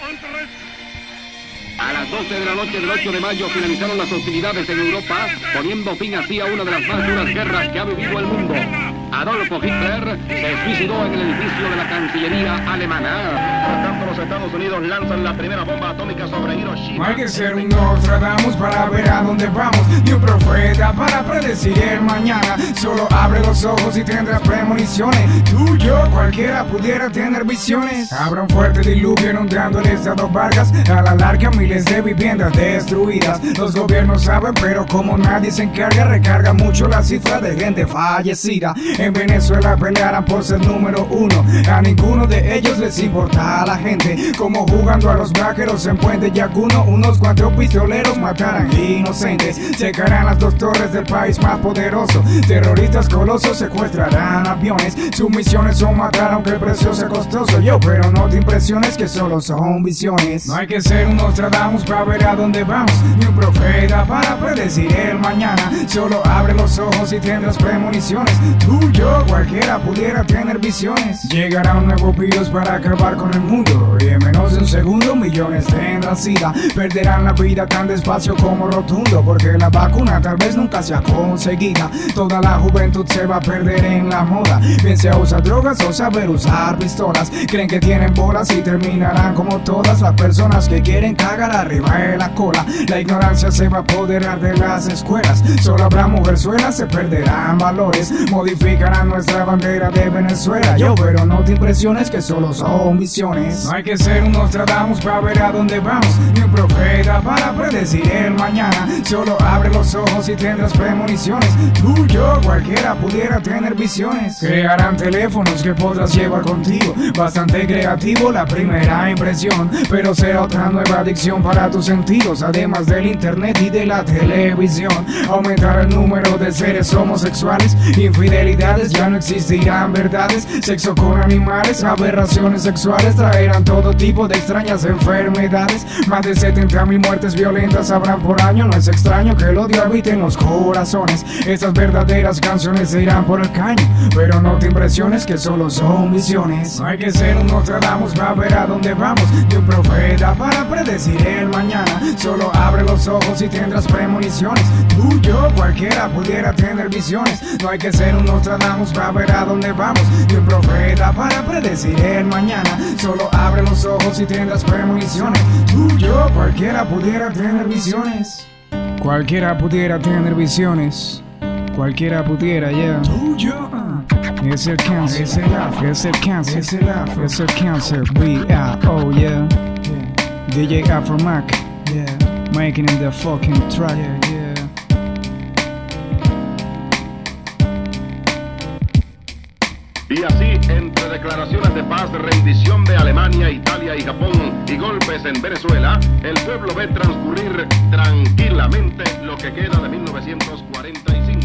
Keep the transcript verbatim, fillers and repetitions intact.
A las doce de la noche del ocho de mayo finalizaron las hostilidades en Europa, poniendo fin así a una de las más duras guerras que ha vivido el mundo. Adolfo Hitler se suicidó en el edificio de la Cancillería alemana. Por tanto, los Estados Unidos lanzan la primera bomba atómica sobre Hiroshima. No hay que ser un Nostradamus para ver a dónde vamos, ni un profeta para predecir el mañana. Solo abre los ojos y tendrás premoniciones. Tú, yo, cualquiera pudiera tener visiones. Habrá un fuerte diluvio inundando el estado Vargas. A la larga miles de viviendas destruidas. Los gobiernos saben, pero como nadie se encarga, recarga mucho la cifra de gente fallecida. En Venezuela pelearán por ser número uno. A ninguno de ellos les importa a la gente. Como jugando a los vaqueros en Puente Yacuno, unos cuantos pistoleros matarán inocentes. Secarán las dos torres del país más poderoso. Terroristas colosos secuestrarán aviones. Sus misiones son matar aunque el precio sea costoso. Yo, pero no te impresiones que solo son visiones. No hay que ser un Nostradamus para ver a dónde vamos, ni un profeta para predecir el mañana. Solo abre los ojos y tendrás premoniciones. Tú, yo, cualquiera pudiera tener visiones. Llegará un nuevo virus para acabar con el mundo, y en menos de un segundo millones tendrán sida. Perderán la vida tan despacio como rotundo, porque la vacuna tal vez nunca sea conseguida. Toda la juventud se va a perder en la moda, bien sea usar drogas o saber usar pistolas. Creen que tienen bolas y terminarán como todas las personas que quieren cagar arriba de la cola. La ignorancia se va a apoderar de las escuelas. Solo habrá mujerzuelas, se perderán valores. Modificarán nuestra bandera de Venezuela. Yo, pero no te impresiones que solo son visiones. No hay que ser un Nostradamus para ver a dónde vamos, ni un profeta para predecir el mañana. Solo abre los ojos y tendrás premoniciones. Tú, yo, cualquiera pudiera tener visiones. Crearán teléfonos que podrás llevar contigo. Bastante creativo la primera impresión, pero será otra nueva adicción para tus sentidos. Además del internet y de la televisión, aumentará el número de seres homosexuales. Infidelidades, ya no existirán verdades. Sexo con animales, aberraciones sexuales. Traerán todo tipo de extrañas enfermedades. Más de setenta mil muertes violentas habrán por año. No es extraño que el odio habite en los corazones. Estas verdaderas canciones se irán por el caño, pero no te impresiones que solo son visiones. No hay que ser un Nostradamus para ver a dónde vamos, ni un profeta para predecir el mañana. Solo abre los ojos y tendrás premoniciones. Tú, yo, cualquiera pudiera tener visiones. No hay que ser un Nostradamus para ver a dónde vamos, ni un profeta para predecir el mañana. Solo abre los ojos y tendrás premoniciones. Tú, yo, cualquiera pudiera tener visiones. Cualquiera pudiera tener visiones. Cualquiera pudiera, yeah. Tú, yo, uh. Es el cáncer, es el afro, es el cáncer, es el afro, es el cáncer. We are, oh yeah, yeah. D J Afro Mac, yeah. Making in the fucking track, yeah, yeah. Y así, entre declaraciones de paz, rendición de Alemania, Italia y Japón y golpes en Venezuela, el pueblo ve transcurrir tranquilamente lo que queda de mil novecientos cuarenta y cinco.